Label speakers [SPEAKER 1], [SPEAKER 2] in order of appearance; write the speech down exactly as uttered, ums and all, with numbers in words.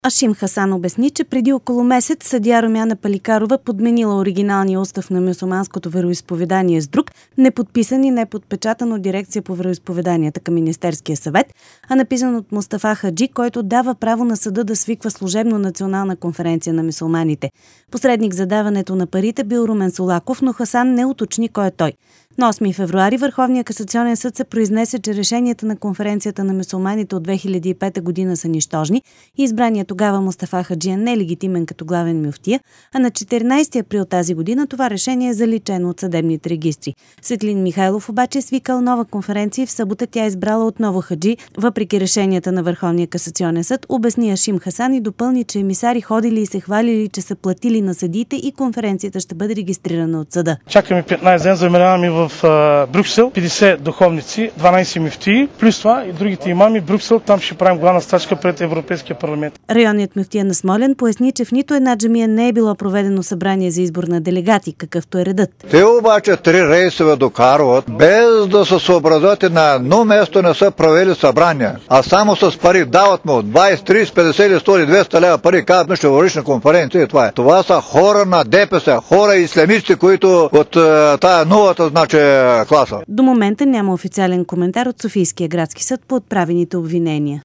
[SPEAKER 1] Ашим Хасан обясни, че преди около месец съдия Румяна Паликарова подменила оригиналния устав на мюсюлманското вероизповедание с друг, неподписан и неподпечатан от дирекция по вероизповеданията към Министерския съвет, а написан от Мустафа Хаджи, който дава право на съда да свиква служебно национална конференция на мюсюлманите. Посредник за даването на парите бил Румен Солаков, но Хасан не уточни кой е той. На осми февруари Върховният касационен съд се произнесе, че решенията на конференцията на мюсюлманите от две хиляди и пета година са нищожни и избраният тогава Мустафа Хаджи е нелегитимен като главен мюфтия, а на четиринайсети април тази година това решение е заличено от съдебните регистри. Светлин Михайлов обаче е свикал нова конференция и в събота тя е избрала отново Хаджи, въпреки решенията на Върховния касационен съд, обясни Ашим Хасан и допълни, че емисари ходили и се хвалили, че са платили на съдиите и конференцията ще бъде регистрирана от съда.
[SPEAKER 2] Чакаме петнайсет ден, заминаваме в Брюксел, петдесет духовници, дванайсет мюфтии, плюс това и другите имами в Брюксел, там ще правим главна стачка пред Европейския парламент.
[SPEAKER 1] Районният мюфтия на Смолян поясни, че в нито една джамия не е било проведено събрание за избор на делегати, какъвто е редът.
[SPEAKER 3] Те обаче три рейсове докарват, без да се съобразят и на едно место не са провели събрания, а само с пари дават му двайсет, трийсет, петдесет или сто или двеста лева пари, казват, ще вървиш на конференция и това е. Това са хора на ДПС, хора ислямисти, които от тая новата, значи, класа.
[SPEAKER 1] До момента няма официален коментар от Софийския градски съд по отправените обвинения.